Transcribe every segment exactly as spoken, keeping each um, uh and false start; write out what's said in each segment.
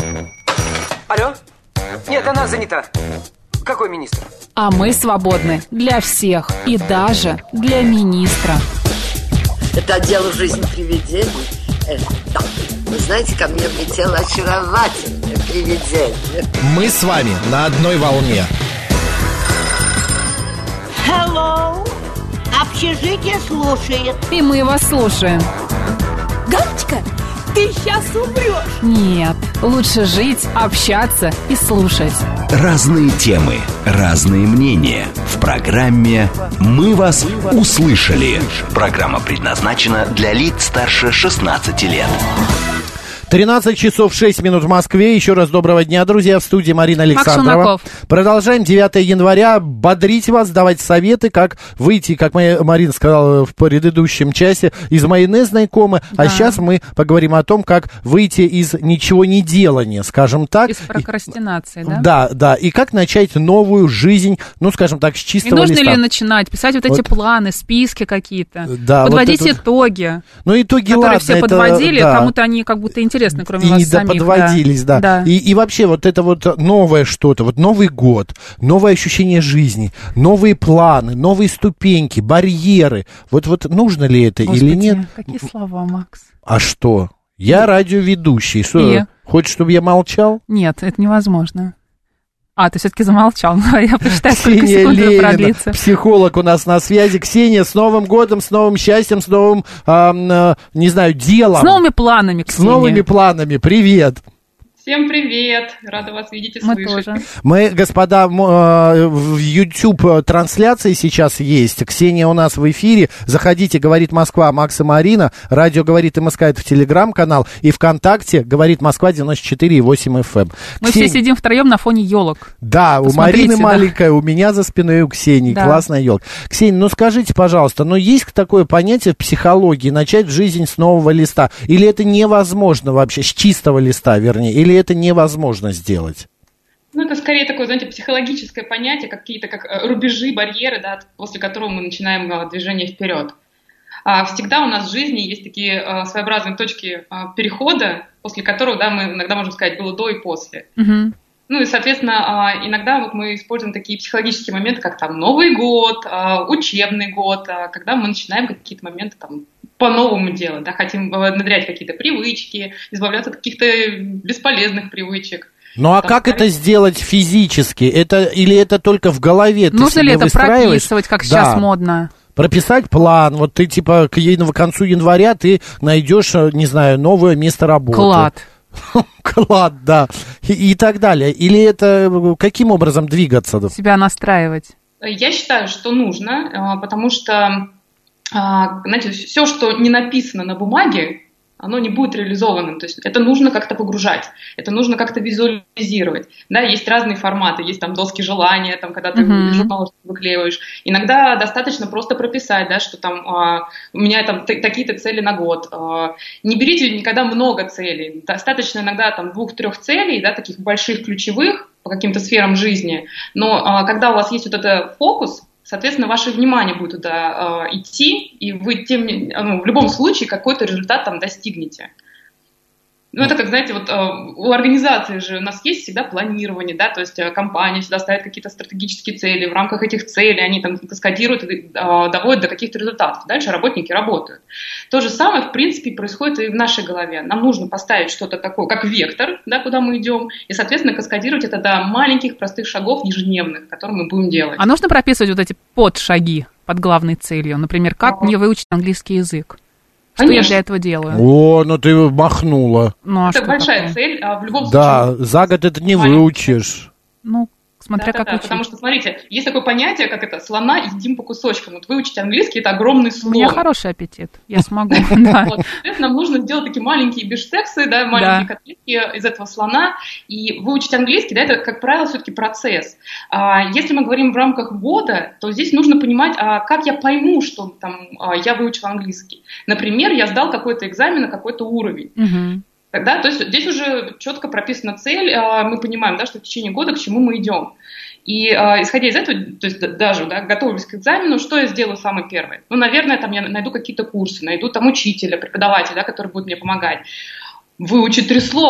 Алло? Нет, она занята. Какой министр? А мы свободны для всех и даже для министра. Это отдел «Жизнь привидений». Это, вы знаете, ко мне влетело очаровательное привидение. Мы с вами на одной волне. Hello. Общежитие слушает. И мы вас слушаем. Галочка, ты сейчас умрешь. Нет, лучше жить, общаться и слушать. Разные темы, разные мнения. В программе «Мы вас услышали». Программа предназначена для лиц старше шестнадцати лет. тринадцать часов шесть минут в Москве. Еще раз доброго дня, друзья. В студии Марина Александрова. Продолжаем. девятое января. Бодрить вас, давать советы, как выйти, как Марина сказала в предыдущем часе, из майонезной комы. Да. А сейчас мы поговорим о том, как выйти из ничего не делания, скажем так. Из прокрастинации, да? Да, да. И как начать новую жизнь, ну, скажем так, с чистого листа. И нужно ли начинать? Писать вот эти вот планы, списки какие-то. Да, подводить вот это... итоги. Ну, итоги, которые ладно. все это... подводили, да. кому-то они как будто интересны. Кроме и вас не самих, доподводились, да. да. да. И, и вообще вот это вот новое что-то, вот Новый год, новое ощущение жизни, новые планы, новые ступеньки, барьеры. Вот, вот нужно ли это Господи, или нет? Какие слова, Макс? А что? Я радиоведущий. Что, и? Хочешь, чтобы я молчал? Нет, это невозможно. А, ты все-таки замолчал. Я посчитаю, сколько Ксения секунд Ленина, продлится. Психолог у нас на связи. Ксения, с Новым годом, с новым счастьем, с новым, э, э, не знаю, делом. С новыми планами, Ксения. С новыми планами. Привет. Всем привет! Рада вас видеть и Мы слышать. тоже. Мы, господа, в YouTube-трансляции сейчас есть. Ксения у нас в эфире. Заходите, «Говорит Москва», Макс и Марина. Радио «Говорит МСК» — это в Телеграм-канал. И ВКонтакте «Говорит Москва» девяносто четыре и восемь эф эм. Мы Ксения... все сидим втроем на фоне елок. Да, посмотрите, у Марины да. маленькая, у меня за спиной у Ксении. Да. Классная елка. Ксения, ну скажите, пожалуйста, ну есть такое понятие в психологии — начать жизнь с нового листа? Или это невозможно вообще, с чистого листа, вернее? Или это невозможно сделать? Ну, это скорее такое, знаете, психологическое понятие, какие-то как рубежи, барьеры, да, после которого мы начинаем движение вперед. Всегда у нас в жизни есть такие своеобразные точки перехода, после которого, да, мы иногда можем сказать, было до и после. Угу. Ну и, соответственно, иногда вот мы используем такие психологические моменты, как там Новый год, учебный год, когда мы начинаем какие-то моменты там по-новому делать, да, хотим внедрять какие-то привычки, избавляться от каких-то бесполезных привычек. Ну а там, как скорее... это сделать физически? Это, или это только в голове? Ты Нужно ли это выстраиваешь? Прописывать, как да. сейчас модно? Прописать план. Вот ты типа к, к концу января ты найдешь, не знаю, новое место работы. Клад. Клад, да. И, и так далее. Или это каким образом двигаться? Себя настраивать. Я считаю, что нужно, потому что, знаете, все, что не написано на бумаге, оно не будет реализованным. То есть это нужно как-то погружать, это нужно как-то визуализировать. Да, есть разные форматы, есть там доски желания, там, когда ты uh-huh. журнал выклеиваешь. Иногда достаточно просто прописать, да, что там а, у меня там т- такие-то цели на год. А, не берите никогда много целей. Достаточно иногда там двух-трех целей, да, таких больших, ключевых по каким-то сферам жизни. Но а, когда у вас есть вот этот фокус, соответственно, ваше внимание будет туда э, идти, и вы тем, ну, в любом случае какой-то результат там достигнете. Ну, это как, знаете, вот э, у организации же у нас есть всегда планирование, да, то есть э, компания всегда ставит какие-то стратегические цели, в рамках этих целей они там каскадируют и э, доводят до каких-то результатов. Дальше работники работают. То же самое, в принципе, происходит и в нашей голове. Нам нужно поставить что-то такое, как вектор, да, куда мы идем, и, соответственно, каскадировать это до маленьких простых шагов ежедневных, которые мы будем делать. А нужно прописывать вот эти подшаги под главной целью? Например, как ага. мне выучить английский язык? Что Конечно. я для этого делаю? О, ну ты махнула. Ну, а это большая такое? цель, а в любом да, случае... Да, за год это не выучишь. Ну, смотря да, как да, да, учить. потому что, смотрите, есть такое понятие, как это, слона едим по кусочкам. Вот выучить английский — это огромный слон. У меня хороший аппетит, я смогу. Соответственно, нам нужно сделать такие маленькие бифштексы, маленькие котлетки из этого слона. И выучить английский, да, это, как правило, все-таки процесс. Если мы говорим в рамках года, то здесь нужно понимать, как я пойму, что там я выучила английский. Например, я сдал какой-то экзамен на какой-то уровень. Да, то есть здесь уже четко прописана цель, мы понимаем, да, что в течение года к чему мы идем. И э, исходя из этого, то есть даже, да, готовясь к экзамену, что я сделаю самое первое? Ну, наверное, там я найду какие-то курсы, найду там учителя, преподавателя, да, который будет мне помогать. Выучить три слова.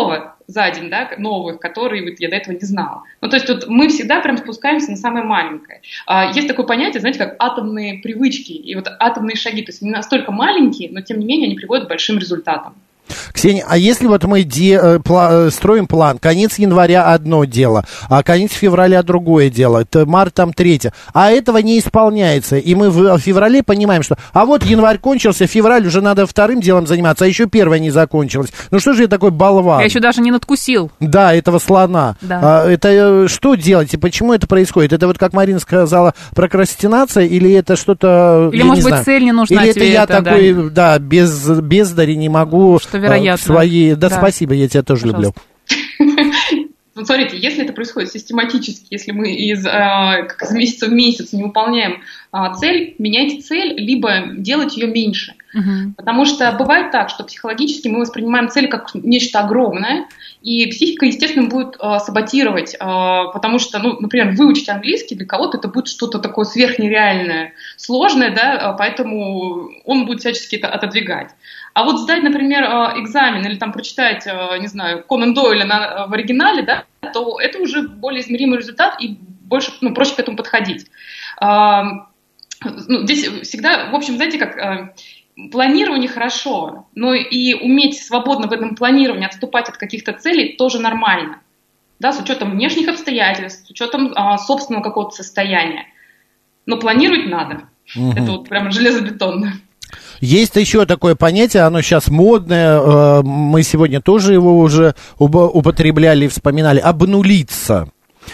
за день, да, новых, которые вот я до этого не знала. Ну, то есть вот мы всегда прям спускаемся на самое маленькое. Есть такое понятие, знаете, как атомные привычки и вот атомные шаги. То есть они настолько маленькие, но тем не менее они приводят к большим результатам. Ксения, а если вот мы де, пла, строим план, конец января одно дело, а конец февраля другое дело, март там третье, а этого не исполняется, и мы в феврале понимаем, что а вот январь кончился, февраль уже надо вторым делом заниматься, а еще первое не закончилось. Ну что же я такой болван? Я еще даже не надкусил. Да, этого слона. Да. А, это что делать и почему это происходит? Это вот, как Марина сказала, прокрастинация или это что-то... Или, может быть, знаю, цель не нужна или тебе. Или это я это, такой, да, да без, бездари не могу... Что вероятно. Свои... Да, да, спасибо, я тебя тоже Пожалуйста. люблю. Вот смотрите, если это происходит систематически, если мы из, из месяца в месяц не выполняем цель, меняйте цель, либо делать ее меньше. Угу. Потому что бывает так, что психологически мы воспринимаем цель как нечто огромное, и психика, естественно, будет э, саботировать, э, потому что, ну, например, выучить английский для кого-то это будет что-то такое сверхнереальное, сложное, да, поэтому он будет всячески это отодвигать. А вот сдать, например, экзамен или там прочитать, не знаю, Конан Дойля на, в оригинале, да, то это уже более измеримый результат и больше, ну, проще к этому подходить. А, ну, здесь всегда, в общем, знаете, как планирование хорошо, но и уметь свободно в этом планировании отступать от каких-то целей тоже нормально, да, с учетом внешних обстоятельств, с учетом а, собственного какого-то состояния. Но планировать надо. Угу. Это вот прям железобетонно. Есть еще такое понятие, оно сейчас модное, мы сегодня тоже его уже употребляли и вспоминали, обнулиться.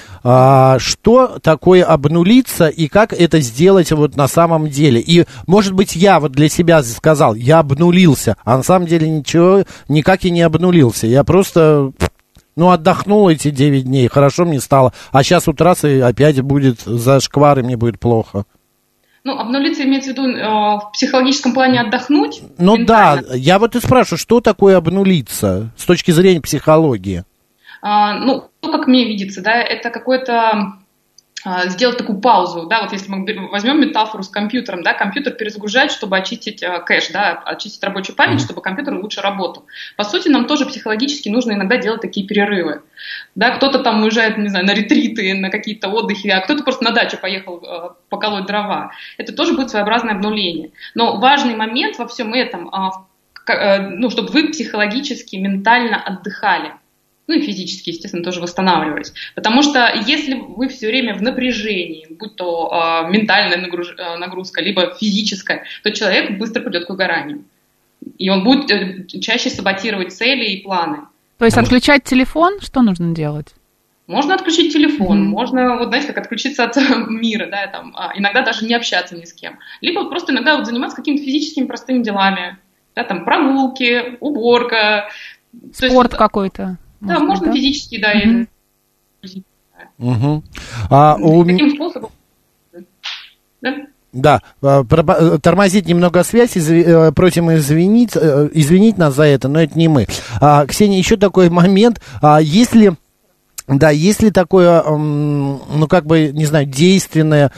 Что такое обнулиться и как это сделать вот на самом деле? И, может быть, я вот для себя сказал, я обнулился, а на самом деле ничего, никак и не обнулился. Я просто, ну, отдохнул эти девять дней, хорошо мне стало, а сейчас с утра опять будет зашквар, и мне будет плохо. Ну, обнулиться имеется в виду э, в психологическом плане отдохнуть? Ну да, я вот и спрашиваю, что такое обнулиться с точки зрения психологии? А, ну, как мне видится, да, это какое-то а, сделать такую паузу, да, вот если мы возьмем метафору с компьютером, да, компьютер перезагружать, чтобы очистить а, кэш, да, очистить рабочую память, mm-hmm. чтобы компьютер лучше работал. По сути, нам тоже психологически нужно иногда делать такие перерывы. Да, кто-то там уезжает, не знаю, на ретриты, на какие-то отдыхи, а кто-то просто на дачу поехал э, поколоть дрова. Это тоже будет своеобразное обнуление. Но важный момент во всем этом, э, э, ну, чтобы вы психологически, ментально отдыхали. Ну и физически, естественно, тоже восстанавливались. Потому что если вы все время в напряжении, будь то э, ментальная нагруж... нагрузка, либо физическая, то человек быстро придет к выгоранию. И он будет э, чаще саботировать цели и планы. То есть отключать телефон, что нужно делать? Можно отключить телефон, mm-hmm. можно, вот знаете, как отключиться от мира, да, там, а, иногда даже не общаться ни с кем. Либо просто иногда вот заниматься какими-то физическими простыми делами, да, там, прогулки, уборка. Спорт есть, какой-то. Да, можно да? физически, да. Mm-hmm. И... Mm-hmm. А, у... Таким способом. Да? Да, тормозить немного связь, изв... просим извинить, извинить нас за это, но это не мы. А, Ксения, еще такой момент, а, если, да, если такое, ну, как бы, не знаю, действенное...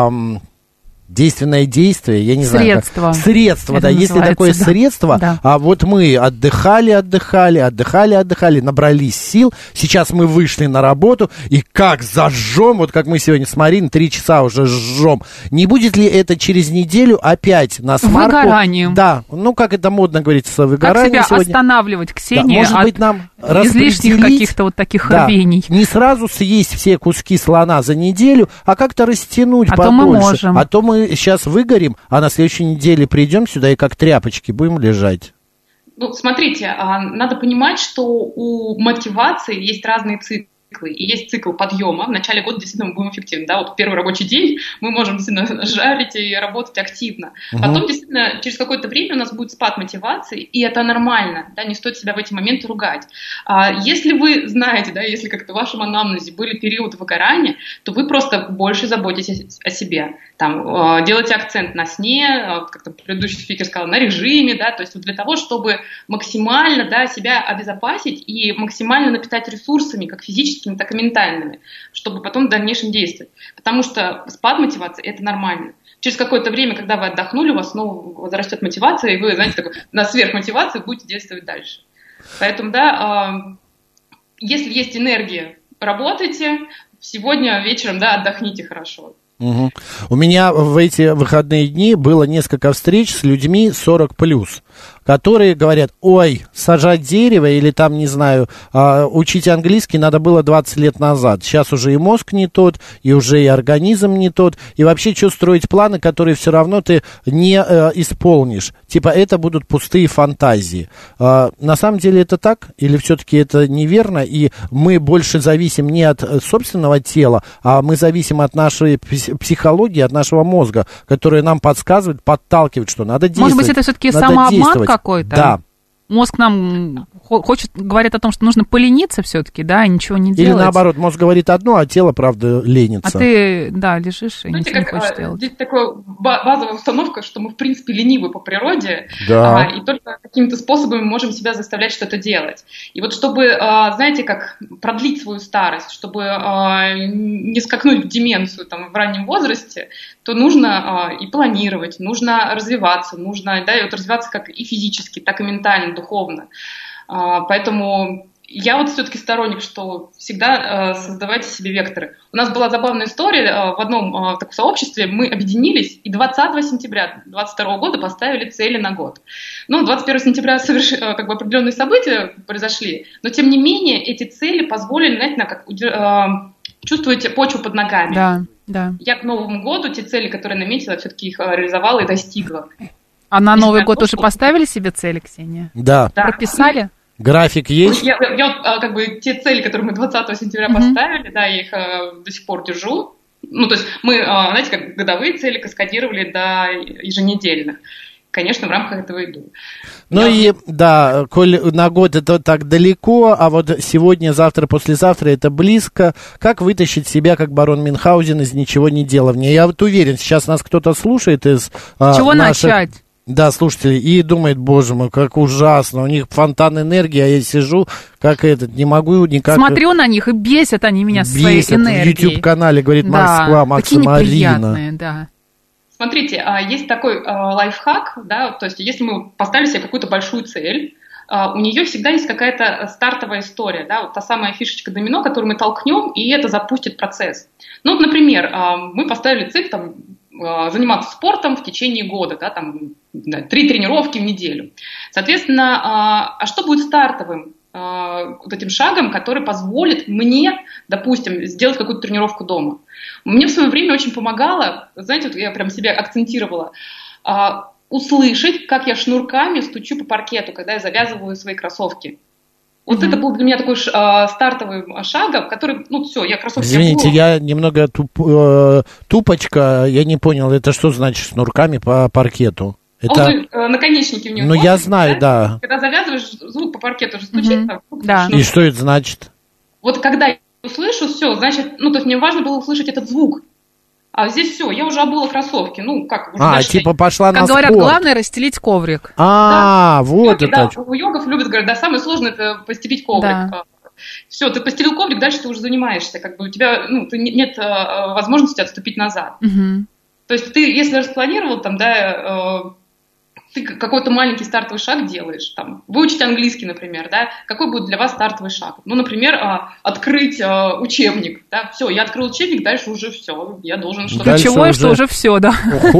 Действенное действие, я не средство. знаю. Как... Средство, да, если такое да. средство, да. а вот мы отдыхали, отдыхали, отдыхали, отдыхали, набрались сил, сейчас мы вышли на работу, и как зажжем, вот как мы сегодня с Мариной, три часа уже жжем, не будет ли это через неделю опять на смарку? Выгоранием. Да, ну, как это модно говорится, выгорание как себя сегодня. Останавливать, Ксения, да, может от быть, нам излишних каких-то вот таких да, рвений. Не сразу съесть все куски слона за неделю, а как-то растянуть а подольше. То мы можем. А то мы сейчас выгорим, а на следующей неделе придем сюда и как тряпочки будем лежать. Ну, смотрите, надо понимать, что у мотивации есть разные циклы. И есть цикл подъема. В начале года действительно мы будем эффективны. Да? Вот первый рабочий день мы можем действительно жарить и работать активно. Uh-huh. Потом действительно через какое-то время у нас будет спад мотивации, и это нормально. Да? Не стоит себя в эти моменты ругать. А если вы знаете, да, если как-то в вашем анамнезе были периоды выгорания, то вы просто больше заботитесь о себе. Там, делайте акцент на сне, как там предыдущий спикер сказал, на режиме, да, то есть вот для того, чтобы максимально, да, себя обезопасить и максимально напитать ресурсами, как физическими, так и ментальными, чтобы потом в дальнейшем действовать. Потому что спад мотивации – это нормально. Через какое-то время, когда вы отдохнули, у вас снова возрастет мотивация, и вы, знаете, такой, на сверхмотивации будете действовать дальше. Поэтому, да, если есть энергия, работайте, сегодня вечером, да, отдохните хорошо. Угу. У меня в эти выходные дни было несколько встреч с людьми сорок плюс, которые говорят: ой, сажать дерево или там, не знаю, учить английский надо было двадцать лет назад. Сейчас уже и мозг не тот, и уже и организм не тот, и вообще что строить планы, которые все равно ты не э, исполнишь. Типа это будут пустые фантазии. А, на самом деле это так? Или все-таки это неверно, и мы больше зависим не от собственного тела, а мы зависим от нашей психологии, от нашего мозга, который нам подсказывает, подталкивает, что надо действовать. Может быть, это все-таки самообман какой-то? Да. Мозг нам хочет, говорит о том, что нужно полениться все-таки, да, и ничего не делать. Или наоборот, мозг говорит одно, а тело, правда, ленится. А ты, да, лежишь и Знаете, ничего как, не хочешь а, делать. Здесь такая базовая установка, что мы, в принципе, ленивы по природе, да. а, и только какими-то способами можем себя заставлять что-то делать. И вот чтобы, а, знаете, как продлить свою старость, чтобы а, не скакнуть в деменцию там, в раннем возрасте, то нужно а, и планировать, нужно развиваться, нужно, да, и вот развиваться как и физически, так и ментально, духовно. А, поэтому я вот все-таки сторонник, что всегда э, создавайте себе векторы. У нас была забавная история, э, в одном э, таком сообществе мы объединились и двадцатого сентября две тысячи двадцать второго года поставили цели на год. Ну, двадцать первого сентября соверш... э, как бы определенные события произошли, но тем не менее эти цели позволили, знаете, на, как, э, чувствуете почву под ногами. Да, да. Я к Новому году те цели, которые наметила, все-таки их реализовала и достигла. А на Новый год уже поставили себе цели, Ксения? Да. Да. Прописали? График есть? Я, я, я как бы те цели, которые мы двадцатого сентября mm-hmm. поставили, да, я их а, до сих пор держу. Ну, то есть мы, а, знаете, как годовые цели каскадировали до еженедельных. Конечно, в рамках этого иду. Ну я... и, да, коль на год это так далеко, а вот сегодня, завтра, послезавтра это близко, как вытащить себя, как барон Мюнхгаузен, из ничего не делания? Я вот уверен, сейчас нас кто-то слушает из а, Чего наших... начать? Да, слушатели, и думает: боже мой, как ужасно, у них фонтан энергии, а я сижу, как этот, не могу никак... Смотрю на них, и бесят они меня бесят. Своей энергией. В YouTube-канале, говорит, да, Москва, Макса Марина. Да. Смотрите, есть такой лайфхак, да, то есть если мы поставили себе какую-то большую цель, у нее всегда есть какая-то стартовая история, да, вот та самая фишечка домино, которую мы толкнем, и это запустит процесс. Ну, вот, например, мы поставили цель, там, заниматься спортом в течение года, да, там, да, три тренировки в неделю. Соответственно, а, а что будет стартовым а, вот этим шагом, который позволит мне, допустим, сделать какую-то тренировку дома? Мне в свое время очень помогало, знаете, вот я прям себя акцентировала, а, услышать, как я шнурками стучу по паркету, когда я завязываю свои кроссовки. Вот mm-hmm. это был для меня такой э, стартовый шаг, который, ну, все, я кроссовки... Извините, я немного туп, э, тупочка, я не понял, это что значит шнурками по паркету? Это... Он, э, наконечники в него. Ну, я знаю, да? да. Когда завязываешь, звук по паркету уже стучит. Mm-hmm. Там, да. И что это значит? Вот когда я услышу, все, значит, ну, то есть мне важно было услышать этот звук. А здесь все, я уже обула кроссовки, ну, как... Уже а, типа пошла как на говорят, спорт. главное расстелить коврик. А, да. вот йоги, это. Да, у йогов любят говорить, да, самое сложное это постелить коврик. Да. Все, ты постелил коврик, дальше ты уже занимаешься, как бы у тебя, ну, ты, нет э, возможности отступить назад. Угу. То есть ты, если распланировал, там, да, э, ты какой-то маленький стартовый шаг делаешь, там, выучить английский, например, да, какой будет для вас стартовый шаг? Ну, например, э, открыть э, учебник, да, все, я открыл учебник, дальше уже все, я должен что-то... Ключевое, что уже все, да.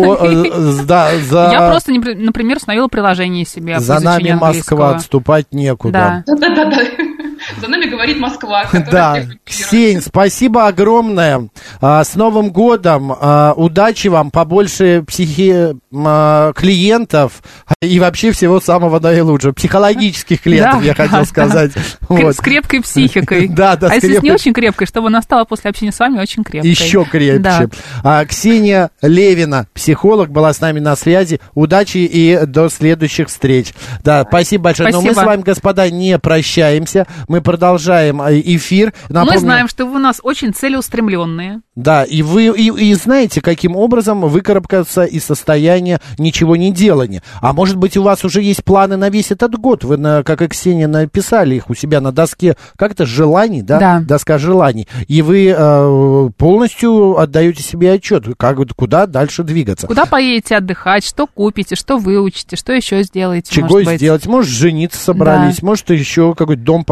Я просто, например, установила приложение себе. За нами Москва, отступать некуда. Да-да-да. За нами говорит Москва. Да, Ксень, спасибо огромное. А, с Новым годом. А, удачи вам, побольше психи... а, клиентов и вообще всего самого наилучшего. Психологических клиентов, да, я хотел да, сказать. Да. Вот. С крепкой психикой. Да, да. А если крепкой... с не очень крепкой, чтобы она стала после общения с вами очень крепкой. Еще крепче. Да. А, Ксения Левина, психолог, была с нами на связи. Удачи и до следующих встреч. Да, спасибо большое. Спасибо. Но мы с вами, господа, не прощаемся. Мы продолжаем эфир. Напомню... Мы знаем, что вы у нас очень целеустремленные. Да, и вы и, и знаете, каким образом выкарабкаться из состояния ничего не делания. А может быть, у вас уже есть планы на весь этот год. Вы, на, как и Ксения, написали их у себя на доске, как-то желаний, да? Да. Доска желаний. И вы э, полностью отдаете себе отчет, как, куда дальше двигаться. Куда поедете отдыхать, что купите, что выучите, что еще сделаете, чего может быть. сделать? Может, жениться собрались, да. Может, еще какой-то дом построить.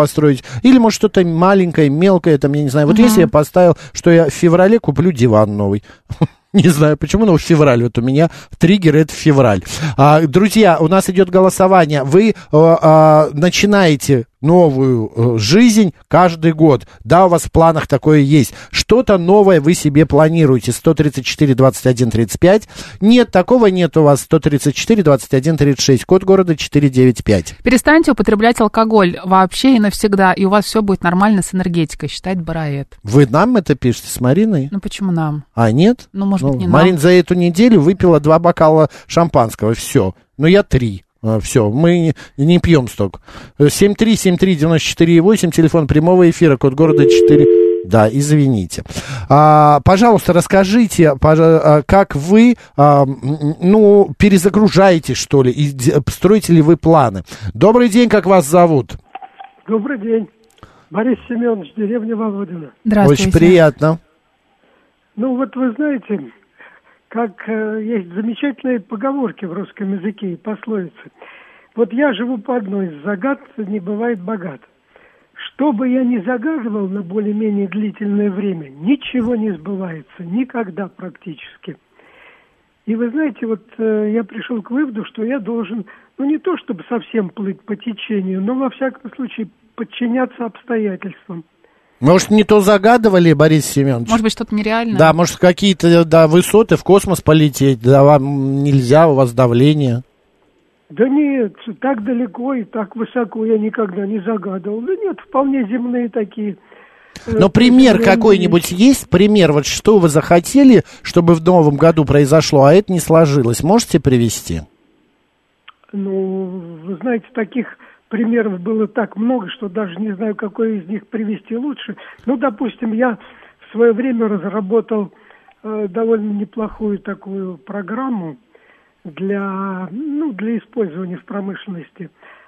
что-нибудь. Или, может, что-то маленькое, мелкое, там, я не знаю. Вот uh-huh. если я поставил, что я в феврале куплю диван новый. Не знаю, почему, но в февраль. Вот у меня триггер — это февраль. А, друзья, у нас идет голосование. Вы а, а, начинаете новую а, жизнь каждый год. Да, у вас в планах такое есть. Что-то новое вы себе планируете. сто тридцать четыре двадцать один тридцать пять. Нет, такого нет у вас. сто тридцать четыре двадцать один тридцать шесть. Код города четыреста девяносто пять. Перестаньте употреблять алкоголь вообще и навсегда, и у вас все будет нормально с энергетикой, считает Бараэт. Вы нам это пишете с Мариной? Ну, почему нам? А, нет? Ну, может Ну, быть, не Марин нам. за эту неделю выпила два бокала шампанского, все. Ну, я три. Все, мы не, не пьем столько. семь три семь три девяносто четыре восемь, телефон прямого эфира, код города четыре. Да, извините. А, пожалуйста, расскажите, пожа- как вы, а, ну, перезагружаете, что ли, и строите ли вы планы? Добрый день, как вас зовут? Добрый день. Борис Семенович, деревня Володина. Здравствуйте. Очень приятно. Ну, вот вы знаете, как э, есть замечательные поговорки в русском языке и пословицы. Вот я живу по одной из загад, не бывает богат. Что бы я ни загадывал на более-менее длительное время, ничего не сбывается, никогда практически. И вы знаете, вот э, я пришел к выводу, что я должен, ну не то чтобы совсем плыть по течению, но во всяком случае подчиняться обстоятельствам. Может, не то загадывали, Борис Семенович? Может быть, что-то нереальное? Да, может, какие-то да, высоты в космос полететь, да, вам нельзя, у вас давление. Да нет, так далеко и так высоко я никогда не загадывал. Да нет, вполне земные такие. Но пример какой-нибудь есть? Пример, вот что вы захотели, чтобы в новом году произошло, а это не сложилось. Можете привести? Ну, вы знаете, таких примеров было так много, что даже не знаю, какой из них привести лучше. Ну, допустим, я в свое время разработал э, довольно неплохую такую программу для, ну, для использования в промышленности.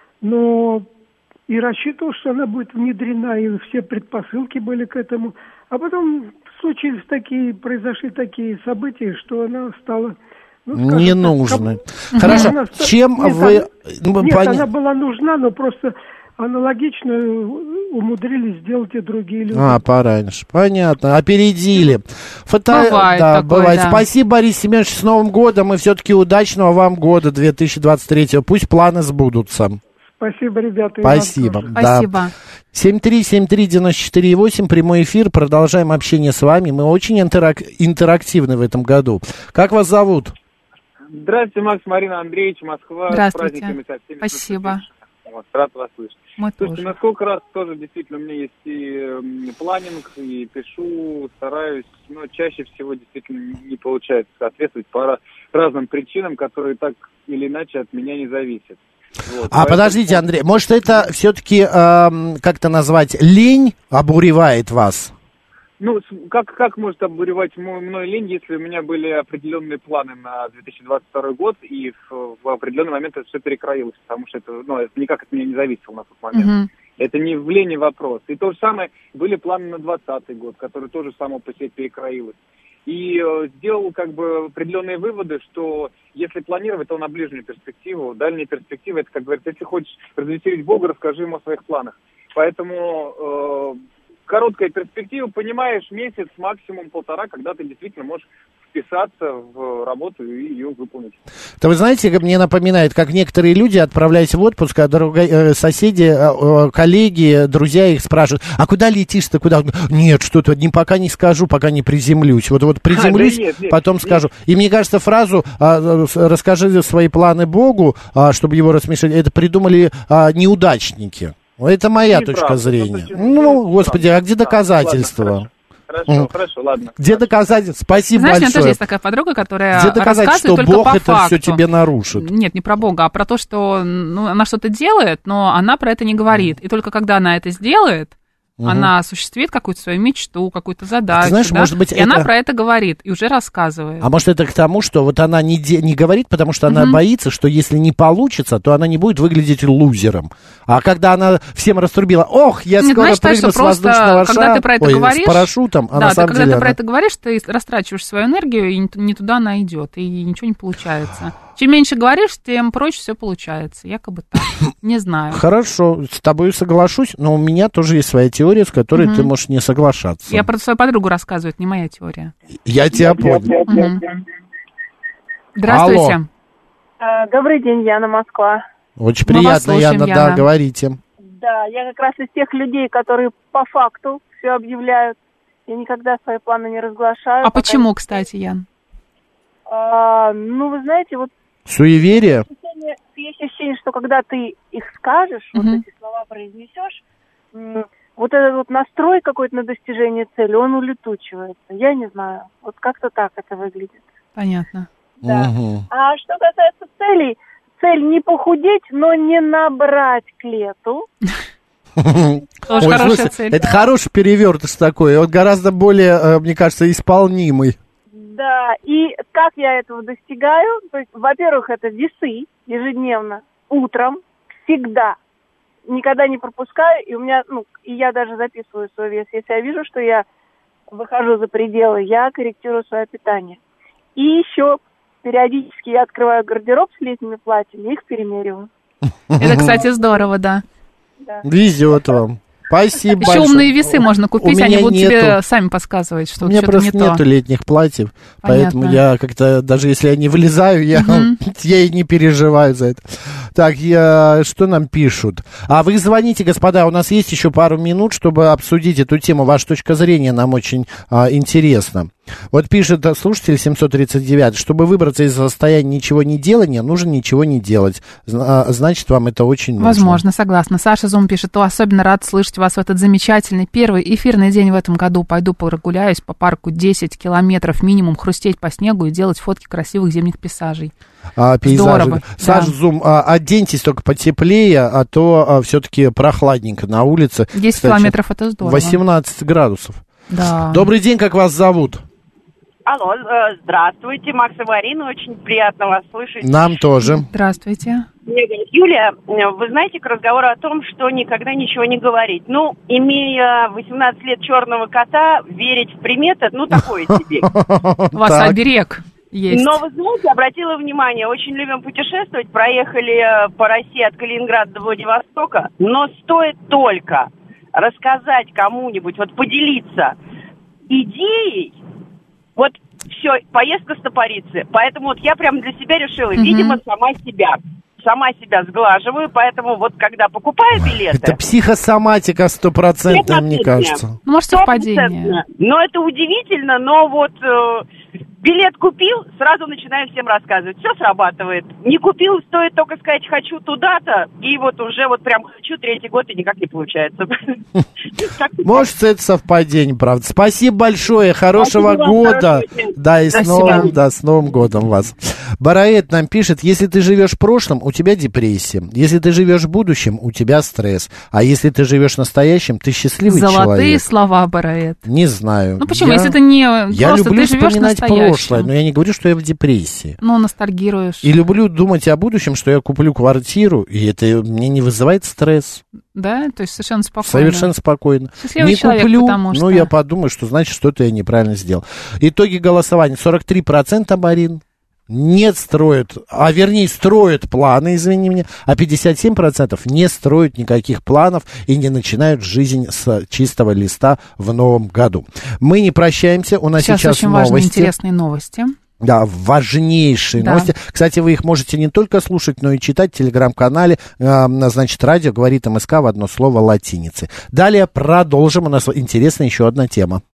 Но и рассчитывал, что она будет внедрена, и все предпосылки были к этому. А потом случились такие, произошли такие события, что она стала... Ну, скажем, не так, нужно. как... Хорошо. Она... Чем нет, вы... Она... Нет, Пон... она была нужна, но просто аналогично умудрились сделать и другие люди. А, пораньше. Понятно. Опередили. Фото... Бывает да, такое, бывает. да. Спасибо, Борис Семенович, с Новым годом. И все-таки удачного вам года две тысячи двадцать третьего. Пусть планы сбудутся. Спасибо, ребята. Спасибо. Да. Спасибо. семь три семь три девяносто четыре восемь, прямой эфир. Продолжаем общение с вами. Мы очень интерак... интерактивны в этом году. Как вас зовут? Здравствуйте, Макс, Марина Андреевич, Москва. Здравствуйте. С праздниками со всеми. Спасибо. Вот, рад вас слышать. Мы Слушайте, тоже. на сколько раз тоже действительно у меня есть и э, планинг, и пишу, стараюсь, но чаще всего действительно не получается соответствовать по разным причинам, которые так или иначе от меня не зависят. Вот, а поэтому... подождите, Андрей, может это все-таки, э, как-то назвать, лень обуревает вас? Ну, как, как может обуревать мой, мной лень, если у меня были определенные планы на две тысячи двадцать второй год, и в, в определенный момент это все перекроилось, потому что это, ну, это никак от меня не зависело на тот момент. Uh-huh. Это не в лени вопрос. И то же самое, были планы на двадцатый год, который тоже само по себе перекроилось. И э, сделал как бы определенные выводы, что если планировать, то на ближнюю перспективу. Дальняя перспектива, это, как говорится, если хочешь развеселить Бога, расскажи ему о своих планах. Поэтому... Э, короткая перспектива, понимаешь, месяц, максимум полтора, когда ты действительно можешь вписаться в работу и ее выполнить. Да вы знаете, мне напоминает, как некоторые люди, отправляясь в отпуск, а друг... соседи, коллеги, друзья их спрашивают, а куда летишь-то, куда? Нет, что-то не, пока не скажу, пока не приземлюсь. Вот, вот приземлюсь, а, да нет, нет, потом нет. скажу. И мне кажется, фразу «расскажи свои планы Богу», чтобы его рассмешить, это придумали неудачники. Это моя не точка правда, зрения. Ну, господи, а где доказательства? Ладно, хорошо, хорошо, хорошо, ладно. Где хорошо. доказательства? Спасибо Знаешь, большое. у меня тоже есть такая подруга, которая где доказать, что только Бог по это факту. все тебе нарушит? Нет, не про Бога, а про то, что ну, она что-то делает, но она про это не говорит. И только когда она это сделает, угу. она осуществит какую-то свою мечту, какую-то задачу, знаешь, да? может быть, и это... она про это говорит и уже рассказывает. А может, это к тому, что вот она не, де... не говорит, потому что она угу. боится, что если не получится, то она не будет выглядеть лузером. А когда она всем раструбила, ох, я Нет, скоро знаешь, прыгну с воздушного шара, когда ты про это ой, говоришь, с парашютом, а да, на самом ты, когда деле ты про она... это говоришь, ты растрачиваешь свою энергию, и не туда она идет, и ничего не получается. Чем меньше говоришь, тем проще все получается. Якобы так. Не знаю. Хорошо, с тобой соглашусь, но у меня тоже есть своя теория, с которой угу. ты можешь не соглашаться. Я про свою подругу рассказываю, это не моя теория. Я тебя понял. Угу. Здравствуйте. Алло. Добрый день, Яна, Москва. Очень Мы приятно, Яна, Яна, да, говорите. Да, я как раз из тех людей, которые по факту все объявляют. Я никогда свои планы не разглашаю. А почему, не... кстати, Ян? А, ну, вы знаете, вот... Суеверие? Есть ощущение, что когда ты их скажешь, угу. вот эти слова произнесешь, вот этот вот настрой какой-то на достижение цели, он улетучивается. Я не знаю. Вот как-то так это выглядит. Понятно. Да. Угу. А что касается целей, цель не похудеть, но не набрать к лету. Тоже хорошая цель. Это хороший перевертыш такой, он гораздо более, мне кажется, исполнимый. Да, и как я этого достигаю? То есть, во-первых, это весы ежедневно, утром, всегда. Никогда не пропускаю, и у меня, ну, и я даже записываю свой вес. Если я вижу, что я выхожу за пределы, я корректирую свое питание. И еще периодически я открываю гардероб с летними платьями, их перемериваю. Это, кстати, здорово, да. Да. Везет вам. Спасибо Еще большое. умные весы можно купить, они будут нету. Тебе сами подсказывать, что у меня что-то просто не нету то. летних платьев, Понятно. Поэтому я как-то, даже если я не вылезаю, я, угу. я и не переживаю за это. Так, я, что нам пишут? А вы звоните, господа, у нас есть еще пару минут, чтобы обсудить эту тему. Ваша точка зрения нам очень а, интересна. Вот пишет слушатель семьсот тридцать девять, чтобы выбраться из состояния ничего не делания, нужно ничего не делать. Значит, вам это очень нужно. Возможно, согласна. Саша Зум пишет, то особенно рад слышать вас в этот замечательный первый эфирный день в этом году. Пойду прогуляюсь по парку десять километров минимум, хрустеть по снегу и делать фотки красивых зимних пейзажей. А, пейзажи. Здорово. Саш да. Зум, а, оденьтесь только потеплее, а то а, все-таки прохладненько на улице. десять Кстати, километров это здорово. восемнадцать градусов. Да. Добрый день, как вас зовут? Алло, здравствуйте, Макс и Марина, очень приятно вас слышать. Нам тоже. Здравствуйте. Меня зовут Юлия. Вы знаете, к разговору о том, что никогда ничего не говорить. Ну, имея восемнадцать лет черного кота, верить в приметы, ну, такое себе. У вас оберег есть. Но, вы знаете, обратила внимание, очень любим путешествовать, проехали по России от Калининграда до Владивостока, но стоит только рассказать кому-нибудь, вот поделиться идеей, вот все, поездка стопорится. Поэтому вот я прям для себя решила, mm-hmm. видимо, сама себя. Сама себя сглаживаю, поэтому вот когда покупаю билеты... Это психосоматика стопроцентная, мне кажется. Ну, может, совпадение. Но это удивительно, но вот э, билет купил, сразу начинаю всем рассказывать. Все срабатывает. Не купил, стоит только сказать «хочу туда-то», и вот уже вот прям «хочу» третий год, и никак не получается. Может, это совпадение, правда. Спасибо большое, хорошего года. Да, и с новым, да, с Новым годом вас. Бараэт нам пишет, если ты живешь в прошлом, у тебя депрессия. Если ты живешь в будущем, у тебя стресс. А если ты живешь в настоящем, ты счастливый Золотые человек. Золотые слова, Бараэт. Не знаю. Ну почему, я, если ты не я просто люблю ты живешь вспоминать настоящим. прошлое, но я не говорю, что я в депрессии. Ну, ностальгируешь. И люблю думать о будущем, что я куплю квартиру, и это мне не вызывает стресс. Да, то есть совершенно спокойно. Совершенно спокойно. Счастливый не человек, куплю, потому что... ну я подумаю, что значит, что-то я неправильно сделал. Итоги голосования. сорок три процента, Марин, не строят, а вернее строят планы, извини меня, а пятьдесят семь процентов не строят никаких планов и не начинают жизнь с чистого листа в новом году. Мы не прощаемся, у нас сейчас, сейчас очень новости. Важные, интересные новости. Да, важнейшие да. новости. Кстати, вы их можете не только слушать, но и читать в телеграм-канале, э, значит, радио говорит МСК в одно слово латиницей. Далее продолжим, у нас интересная еще одна тема.